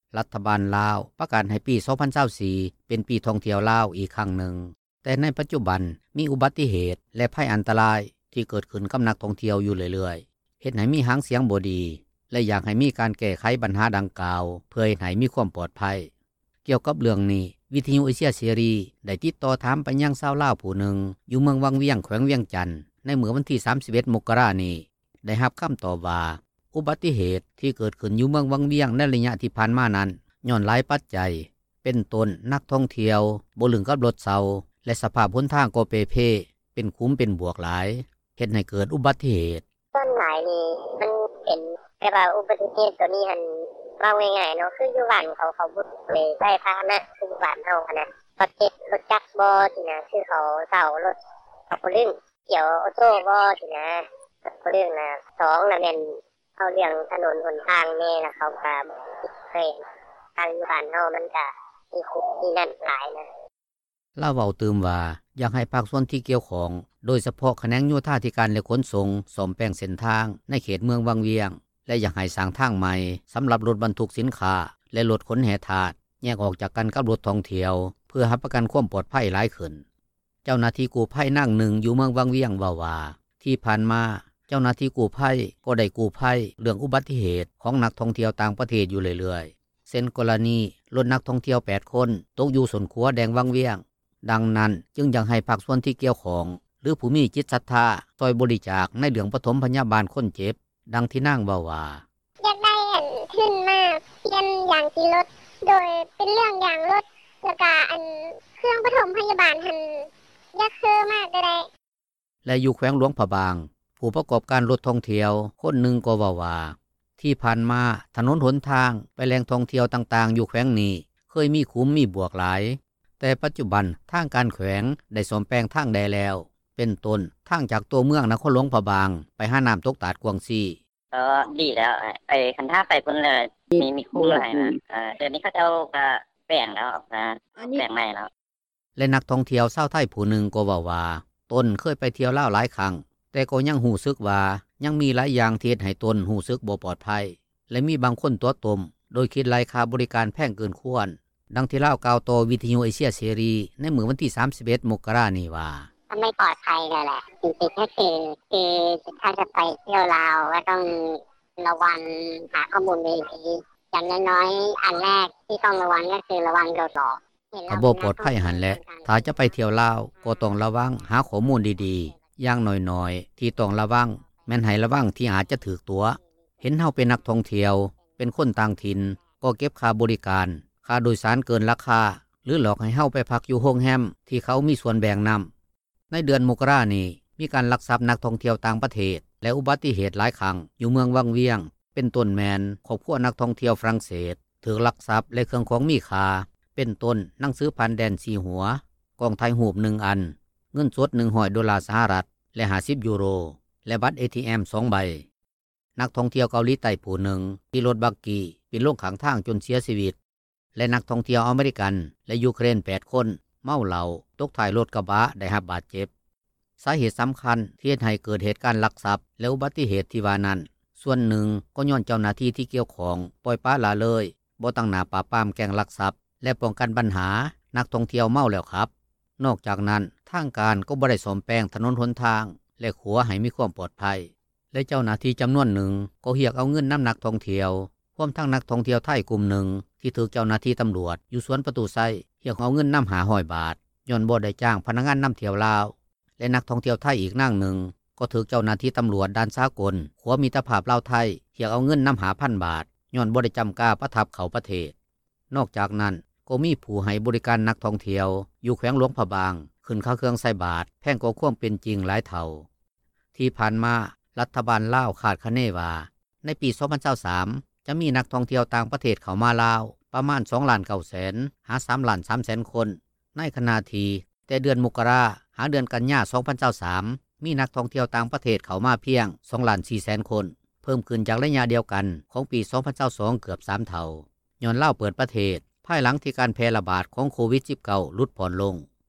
รัฐบาลลาวประกาศให้ปี 2024 เป็นปีท่องเที่ยวลาวอีกครั้งหนึ่งแต่ในปัจจุบันมีอุบัติเหตุและภัยอันตรายที่เกิดขึ้นกับนักท่องเที่ยวอยู่เรื่อยๆเฮ็ดให้มีหางเสียงบ่ดีและอยากให้มีการแก้ไขปัญหาดังกล่าวเพื่อให้มีความปลอดภัยเกี่ยวกับเรื่องนี้วิทยุเอเชียเสรีได้ติดต่อถามไปยังชาวลาวผู้หนึ่งอยู่เมืองวังเวียงแขวงเวียงจันทน์ในเมื่อวันที่ 31 มกราคมนี้ได้รับคำตอบว่าอุบัติเหตุที่เกิดขึ้นอยู่เมืองวังเวียงในระยะที่ผ่านมานั้นย้อนหลายปัจจัยเป็นต้นนักท่องเที่ยวบ่ลึงกับรถเซาและสภาพหนทางก็เปเพเป็นคุ้มเป็นบวกหลายเฮ็ดให้เกิดอุบัติเหตุต้นหลายนี่มันเป็นแต่ว่าอุบัติเหตุตัวนี้หั่นว่าง่ายๆเนาะคืออยู่บ้านเขาบ่ได้ใช้พาหนะคือบ้านเฮาคั่นน่ะรถเจ็ดรถจักรบ่สินะคือเขาเซารถบ่ลึงเกี่ยวออโต้บ่สินะบ่ลึงน่ะ2น่ะแม่นเอาเรื่องถนนหนทางแน่ล่ะเขาก็เคยทางบ้านเฮามันก็มีคุกมีนั่นหลายนะลาวเว้าตื่มว่าอยากให้ภาคส่วนที่เกี่ยวข้องโดยเฉพาะแขนงโยธาธิการและขนส่งซ่อมแปลงเส้นทางในเขตเมืองวังเวียงและอยากให้สร้างทางใหม่สำหรับรถบรรทุกสินค้าและรถขนแห่ธาตุแยกออกจากกันกับรถท่องเที่ยวเพื่อรับประกันความปลอดภัยหลายขึ้นเจ้าหน้าที่กู้ภัยนางหนึ่งอยู่เมืองวังเวียงว่าที่ผ่านมาเจ้าหน้าที่กู้ภัยก็ได้กู้ภัยเรื่องอุบัติเหตุของนักท่องเที่ยวต่างประเทศอยู่เรื่อยๆเช่นกรณีรถนักท่องเที่ยว8คนตกอยู่สวนขัวแดงวังเวียงดังนั้นจึงอยากให้ภาคส่วนที่เกี่ยวข้องหรือผู้มีจิตศรัทธาช่วยบริจาคในเรื่องปฐมพยาบาลคนเจ็บดังที่นางว่าอยากได้ขึ้นมาเปลี่ยนอย่างที่รถโดยเป็นเรื่องอย่างรถแล้วก็เครื่องปฐมพยาบาลหั่นอยากซื้อมาก็ได้และอยู่แขวงหลวงพะบางผู้ประกอบการรถท่องเที่ยวคนหนึ่งก็ว่าที่ผ่านมาถนนหนทางไปแหล่งท่องเที่ยวต่างๆอยู่แขวงนี้เคยมีคุ้มมีบวกหลายแต่ปัจจุบันทางการแขวงได้ซ่อมแปลงทางแดแล้วเป็นต้นทางจากตัวเมืองนครหลวงพะบางไปหาน้ำตกตาดกวางซีดีแล้วคันท่าไปพุ่นเลยมีคุ้มหลายนะเดี๋ยวนี้เขาเจ้าก็แปลงแล้วนะแปลงใหม่แล้วและนักท่องเที่ยวชาวไทยผู้หนึ่งก็ว่าตนเคยไปเที่ยวลาวหลายครั้งแต่ก็ยังรู้สึกว่ายังมีหลายอย่างที่เฮ็ดให้ตนรู้สึกบ่ปลอดภัยและมีบางคนตัวตมโดยคิดราคาบริการแพงเกินควรดังที่ลาวกล่าวต่อวิทยุเอเชียเสรีในมื้อวันที่ 31 มกราคมนี้ว่าไม่ปลอดภัยนั่นแหละจริงๆก็คือถ้าจะไปเที่ยวลาวก็ต้องระวังหาข้อมูลดีๆอย่างน้อยๆอันแรกที่ต้องระวังก็คือระวังโดนหลอกก็บ่ปลอดภัยหั่นแหละถ้าจะไปเที่ยวลาวก็ต้องระวังหาข้อมูลดีๆอย่างน้อยๆที่ต้องระวังแม่นให้ระวังที่อาจจะถูกตัวเห็นเฮาเป็นนักท่องเที่ยวเป็นคนต่างถิ่นก็เก็บค่าบริการค่าโดยสารเกินราคาหรือหลอกให้เฮาไปพักอยู่โรงแรมที่เขามีส่วนแบ่งนำในเดือนมกราคมนี้มีการลักทรัพย์นักท่องเที่ยวต่างประเทศและอุบัติเหตุหลายครั้งอยู่เมืองวังเวียงเป็นต้นแมนครอบครัวนักท่องเที่ยวฝรั่งเศสถูกลักทรัพย์และเครื่องของมีค่าเป็นต้นหนังสือพันแดน4หัวกองไทยรูป1อันเงินสด$100สหรัฐและ50ยูโรและบัตร ATM 2ใบนักท่องเที่ยวเกาหลีใต้ผู้หนึ่งที่รถบักกี้ปีนลงข้างทางจนเสียชีวิตและนักท่องเที่ยวอเมริกันและยูเครน8คนเมาเหล้าตกท้ายรถกระบะได้รับบาดเจ็บสาเหตุสำคัญที่เฮ็ดให้เกิดเหตุการณ์ลักทรัพย์และอุบัติเหตุที่ว่านั้นส่วนหนึ่งก็ย้อนเจ้าหน้าที่ที่เกี่ยวข้องปล่อยปละละเลยบ่ตั้งหน้าปราบปรามแก๊งลักทรัพย์และป้องกันปัญหานักท่องเที่ยวเมาแล้วครับนอกจากนั้นทางการก็บ่ได้ซ่อมแปลงถนนหนทางและขัวให้มีความปลอดภัยและเจ้าหน้าที่จำนวนหนึ่งก็เรียกเอาเงินนำนักท่องเที่ยวพร้อมทั้งนักท่องเที่ยวไทยกลุ่มหนึ่งที่ถูกเจ้าหน้าที่ตำรวจอยู่สวนประตูไซเรียกเอาเงินนำ500 บาทย้อนบ่ได้จ้างพนักงานนำเที่ยวลาวและนักท่องเที่ยวไทยอีกนางหนึ่งก็ถูกเจ้าหน้าที่ตำรวจด้านสากลขัวมิตรภาพลาวไทยเรียกเอาเงินนำ5,000 บาทย้อนบ่ได้จำกาประทับเขาประเทศนอกจากนั้นก็มีผู้ให้บริการนักท่องเที่ยวอยู่แขวงหลวงพะบางขึ้นค่าเครื่องใส่บาทแพงกว่าความเป็นจริงหลายเท่าที่ผ่านมารัฐบาลลาวคาดคะเนว่าในปี 2023จะมีนักท่องเที่ยวต่างประเทศเข้ามาลาวประมาณ 2,900,000 หา 3,300,000 คนในขณะที่แต่เดือนมกราคมหาเดือนกันยายน 2023มีนักท่องเที่ยวต่างประเทศเข้ามาเพียง 2,400,000 คนเพิ่มขึ้นจากระยะเดียวกันของปี 2022เกือบ3 เท่าย้อนลาวเปิดประเทศภายหลังที่การแพร่ระบาดของโควิด -19 ลดผ่อนลง